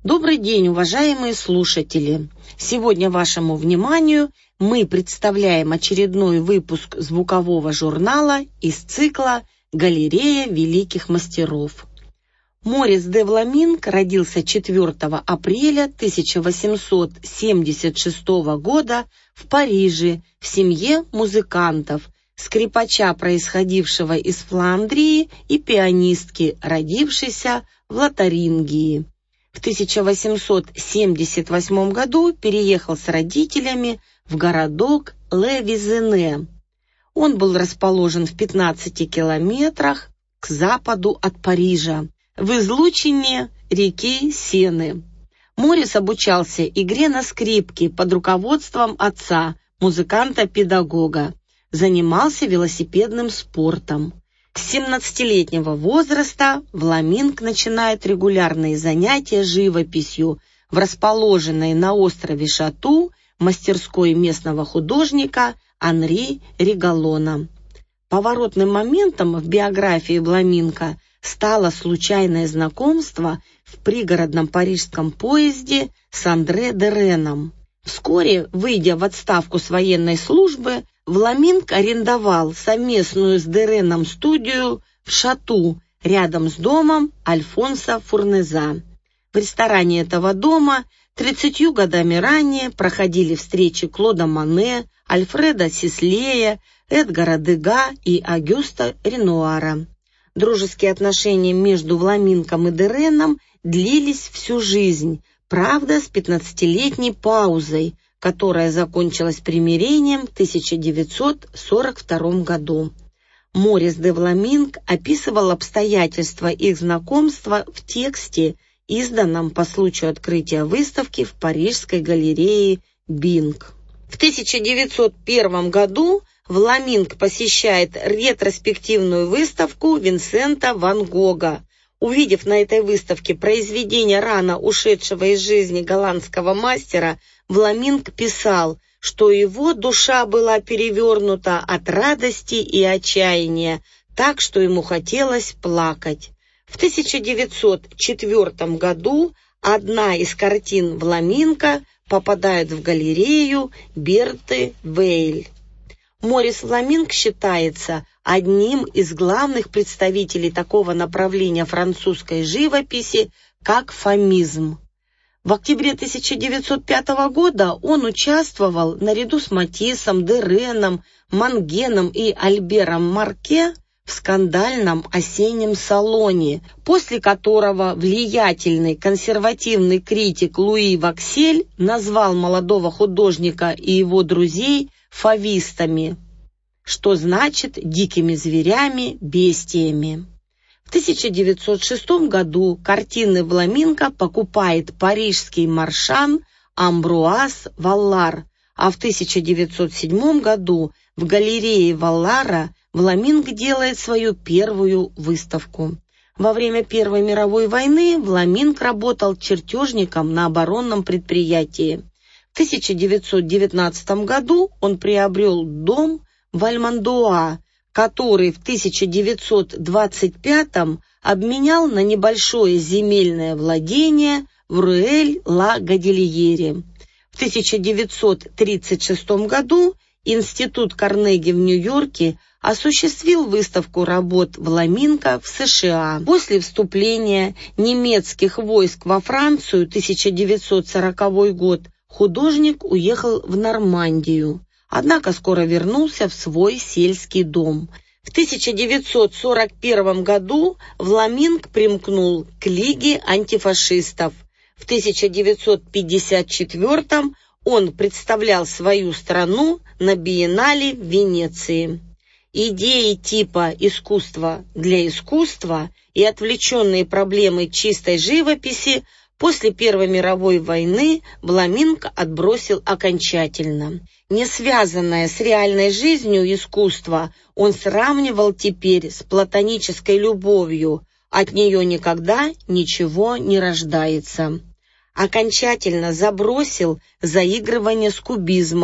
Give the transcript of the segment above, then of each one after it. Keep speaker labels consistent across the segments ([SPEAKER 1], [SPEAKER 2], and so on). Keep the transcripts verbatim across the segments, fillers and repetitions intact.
[SPEAKER 1] Добрый день, уважаемые слушатели! Сегодня вашему вниманию мы представляем очередной выпуск звукового журнала из цикла «Галерея великих мастеров». Морис де Вламинк родился четвёртого апреля тысяча восемьсот семьдесят шестого года в Париже в семье музыкантов, скрипача, происходившего из Фландрии, и пианистки, родившейся в Лотарингии. В тысяча восемьсот семьдесят восьмом году переехал с родителями в городок Ле-Визене. Он был расположен в пятнадцати километрах к западу от Парижа, в излучине реки Сены. Морис обучался игре на скрипке под руководством отца, музыканта-педагога. Занимался велосипедным спортом. С семнадцатилетнего возраста Вламинк начинает регулярные занятия живописью в расположенной на острове Шату мастерской местного художника Анри Ригалона. Поворотным моментом в биографии Вламинка стало случайное знакомство в пригородном парижском поезде с Андре Дереном. Вскоре, выйдя в отставку с военной службы, Вламинк арендовал совместную с Дереном студию в Шату, рядом с домом Альфонса Фурнеза. В ресторане этого дома тридцатью годами ранее проходили встречи Клода Моне, Альфреда Сислея, Эдгара Дега и Агюста Ренуара. Дружеские отношения между Вламинком и Дереном длились всю жизнь, правда, с пятнадцатилетней паузой, которая закончилась примирением в тысяча девятьсот сорок втором году. Морис де Вламинк описывал обстоятельства их знакомства в тексте, изданном по случаю открытия выставки в Парижской галерее Бинг. В тысяча девятьсот первом году Вламинк посещает ретроспективную выставку Винсента ван Гога. Увидев на этой выставке произведение рано ушедшего из жизни голландского мастера, Вламинк писал, что его душа была перевернута от радости и отчаяния, так что ему хотелось плакать. В тысяча девятьсот четвёртом году одна из картин Вламинка попадает в галерею Берты Вейль. Морис Вламинк считается одним из главных представителей такого направления французской живописи, как фомизм. В октябре тысяча девятьсот пятого года он участвовал наряду с Матиссом, Дереном, Мангеном и Альбером Марке в скандальном осеннем салоне, после которого влиятельный консервативный критик Луи Ваксель назвал молодого художника и его друзей фавистами, что значит дикими зверями, бестиями. В тысяча девятьсот шестом году картины Вламинка покупает парижский маршан Амбруаз Валлар, а в тысяча девятьсот седьмом году в галерее Валлара Вламинк делает свою первую выставку. Во время Первой мировой войны Вламинк работал чертежником на оборонном предприятии. В тысяча девятьсот девятнадцатом году он приобрел дом в Альмандуа, который в тысяча девятьсот двадцать пятом обменял на небольшое земельное владение в Руэль-ла-Годильере. В тысяча девятьсот тридцать шестом году Институт Карнеги в Нью-Йорке осуществил выставку работ Вламинка в США. После вступления немецких войск во Францию тысяча девятьсот сороковой год художник уехал в Нормандию, однако скоро вернулся в свой сельский дом. В тысяча девятьсот сорок первом году Вламинк примкнул к Лиге антифашистов. В тысяча девятьсот пятьдесят четвёртом он представлял свою страну на биеннале в Венеции. Идеи типа «искусство для искусства» и отвлеченные проблемы чистой живописи после Первой мировой войны Вламинк отбросил окончательно. Не связанное с реальной жизнью искусство он сравнивал теперь с платонической любовью, от нее никогда ничего не рождается. Окончательно забросил заигрывание с кубизмом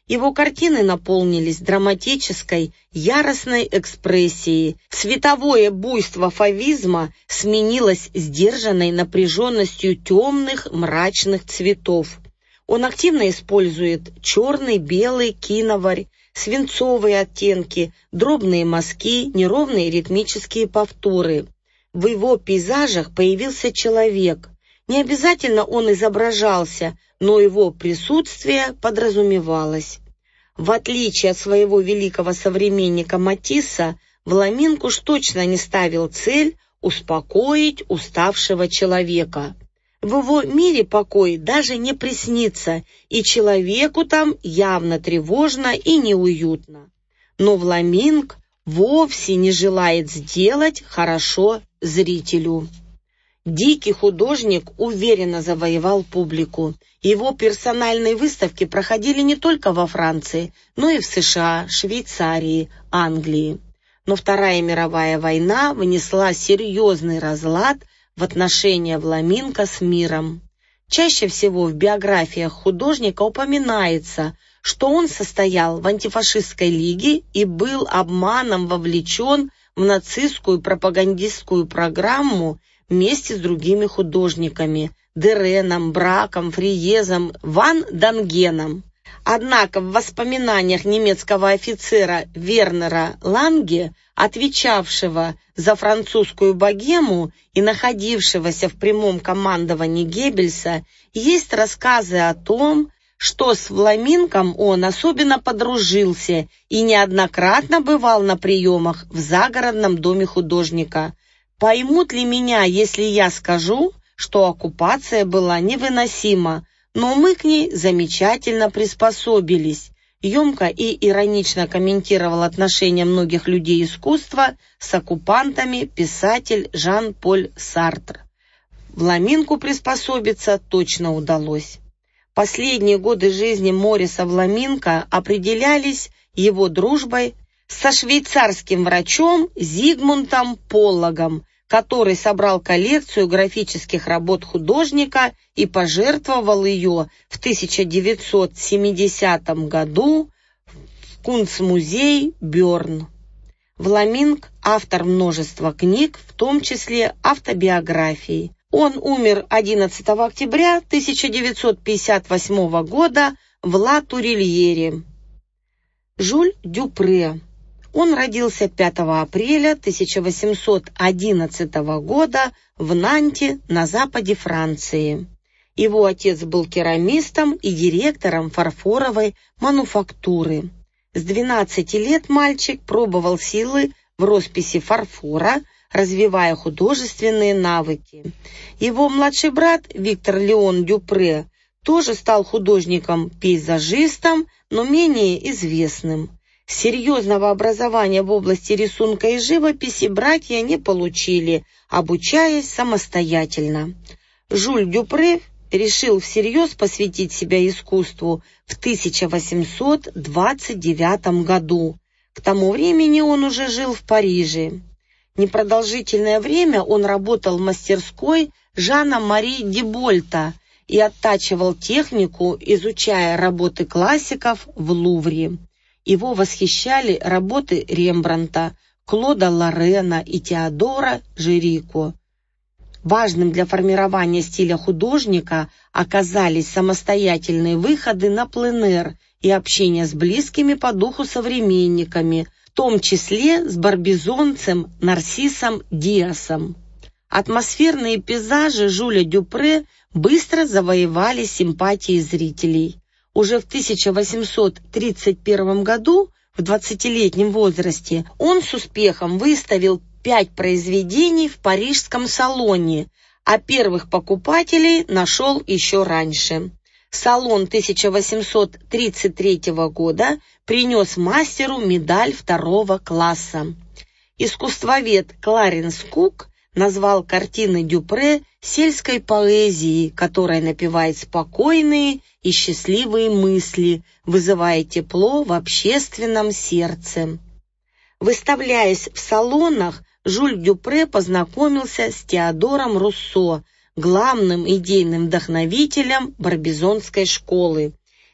[SPEAKER 1] Его картины наполнились драматической, яростной экспрессией. Световое буйство фавизма сменилось сдержанной напряженностью темных, мрачных цветов. Он активно использует черный, белый, киноварь, свинцовые оттенки, дробные мазки, неровные ритмические повторы. В его пейзажах появился человек. Не обязательно он изображался, но его присутствие подразумевалось. В отличие от своего великого современника Матисса, Вламинк уж точно не ставил цель успокоить уставшего человека. В его мире покой даже не приснится, и человеку там явно тревожно и неуютно. Но Вламинк вовсе не желает сделать хорошо зрителю. Дикий художник уверенно завоевал публику. Его персональные выставки проходили не только во Франции, но и в США, Швейцарии, Англии. Но Вторая мировая война внесла серьезный разлад в отношения Вламинка с миром. Чаще всего в биографиях художника упоминается, что он состоял в антифашистской лиге и был обманом вовлечен в нацистскую пропагандистскую программу вместе с другими художниками – Дереном, Браком, Фриезом, Ван Дангеном. Однако в воспоминаниях немецкого офицера Вернера Ланге, отвечавшего за французскую богему и находившегося в прямом командовании Геббельса, есть рассказы о том, что с Вламинком он особенно подружился и неоднократно бывал на приемах в загородном доме художника. Поймут ли меня, если я скажу, что оккупация была невыносима, но мы к ней замечательно приспособились, емко и иронично комментировал отношения многих людей искусства с оккупантами писатель Жан-Поль Сартр. Вламинку приспособиться точно удалось. Последние годы жизни Мориса Вламинка определялись его дружбой со швейцарским врачом Зигмунтом Поллогом, который собрал коллекцию графических работ художника и пожертвовал ее в тысяча девятьсот семидесятом году в Кунстмузей Бёрн. Вламинк – автор множества книг, в том числе автобиографий. Он умер одиннадцатого октября тысяча девятьсот пятьдесят восьмого года в Ла-Турильере. Жюль Дюпре. Он родился пятого апреля тысяча восемьсот одиннадцатого года в Нанте на западе Франции. Его отец был керамистом и директором фарфоровой мануфактуры. С двенадцати лет мальчик пробовал силы в росписи фарфора, развивая художественные навыки. Его младший брат Виктор Леон Дюпре тоже стал художником-пейзажистом, но менее известным. Серьезного образования в области рисунка и живописи братья не получили, обучаясь самостоятельно. Жюль Дюпре решил всерьез посвятить себя искусству в тысяча восемьсот двадцать девятом году. К тому времени он уже жил в Париже. Непродолжительное время он работал в мастерской Жана-Мари Дибольта и оттачивал технику, изучая работы классиков в Лувре. Его восхищали работы Рембрандта, Клода Лорена и Теодора Жирико. Важным для формирования стиля художника оказались самостоятельные выходы на пленэр и общение с близкими по духу современниками, в том числе с барбизонцем Нарциссом Диасом. Атмосферные пейзажи Жюля Дюпре быстро завоевали симпатии зрителей. Уже в тысяча восемьсот тридцать первом году, в двадцатилетнем возрасте, он с успехом выставил пять произведений в парижском салоне, а первых покупателей нашел еще раньше. Салон тысяча восемьсот тридцать третьего года принес мастеру медаль второго класса. Искусствовед Кларенс Кук назвал картины Дюпре сельской поэзией, которая напевает спокойные и счастливые мысли, вызывая тепло в общественном сердце. Выставляясь в салонах, Жюль Дюпре познакомился с Теодором Руссо, главным идейным вдохновителем барбизонской школы.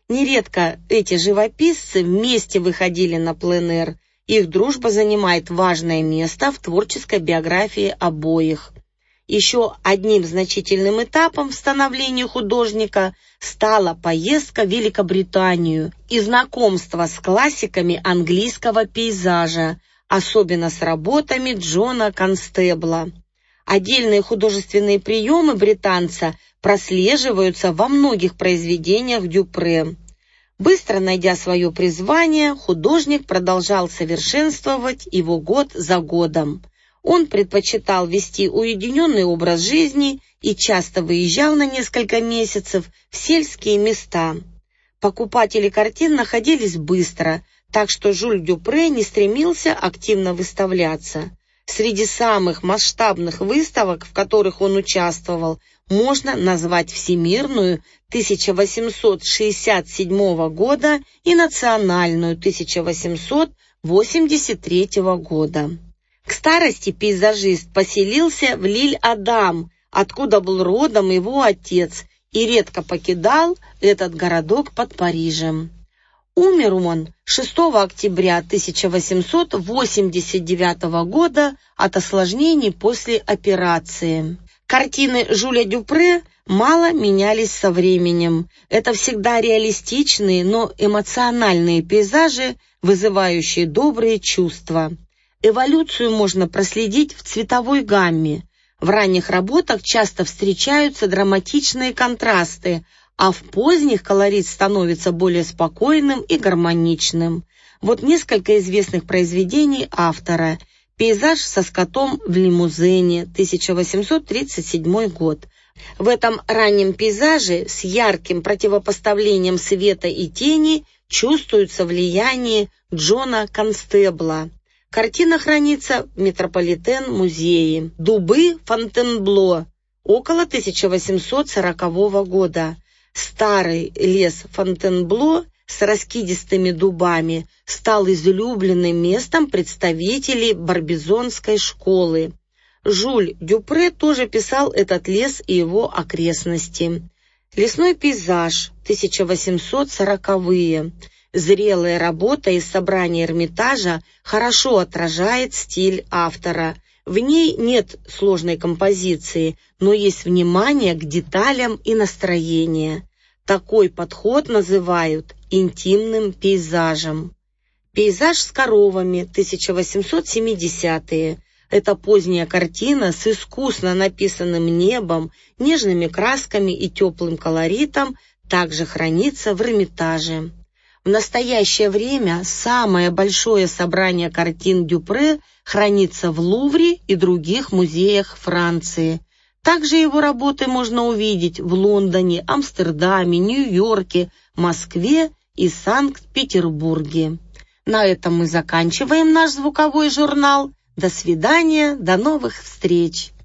[SPEAKER 1] Нередко эти живописцы вместе выходили на пленэр. Их дружба занимает важное место в творческой биографии обоих. Еще одним значительным этапом в становлении художника стала поездка в Великобританию и знакомство с классиками английского пейзажа, особенно с работами Джона Констебла. Отдельные художественные приемы британца прослеживаются во многих произведениях Дюпре. Быстро найдя свое призвание, художник продолжал совершенствовать его год за годом. Он предпочитал вести уединенный образ жизни и часто выезжал на несколько месяцев в сельские места. Покупатели картин находились быстро, так что Жюль Дюпре не стремился активно выставляться. Среди самых масштабных выставок, в которых он участвовал, можно назвать Всемирную тысяча восемьсот шестьдесят седьмого года и Национальную тысяча восемьсот восемьдесят третьего года. К старости пейзажист поселился в Лиль-Адам, откуда был родом его отец, и редко покидал этот городок под Парижем. Умер он шестого октября тысяча восемьсот восемьдесят девятого года от осложнений после операции. Картины Жюля Дюпре мало менялись со временем. Это всегда реалистичные, но эмоциональные пейзажи, вызывающие добрые чувства. Эволюцию можно проследить в цветовой гамме. В ранних работах часто встречаются драматичные контрасты, а в поздних колорит становится более спокойным и гармоничным. Вот несколько известных произведений автора. «Пейзаж со скотом в лимузине», тысяча восемьсот тридцать седьмой год. В этом раннем пейзаже с ярким противопоставлением света и тени чувствуется влияние Джона Констебла. Картина хранится в Метрополитен-музее. «Дубы Фонтенбло», около тысяча восемьсот сорокового года. Старый лес Фонтенбло с раскидистыми дубами стал излюбленным местом представителей барбизонской школы. Жюль Дюпре тоже писал этот лес и его окрестности. «Лесной пейзаж», тысяча восемьсот сороковые. Зрелая работа из собрания Эрмитажа хорошо отражает стиль автора. В ней нет сложной композиции, но есть внимание к деталям и настроение. Такой подход называют интимным пейзажем. «Пейзаж с коровами», тысяча восемьсот семидесятые. Это поздняя картина с искусно написанным небом, нежными красками и теплым колоритом, также хранится в Эрмитаже. В настоящее время самое большое собрание картин Дюпре хранится в Лувре и других музеях Франции. Также его работы можно увидеть в Лондоне, Амстердаме, Нью-Йорке, Москве и Санкт-Петербурге. На этом мы заканчиваем наш звуковой журнал. До свидания, до новых встреч!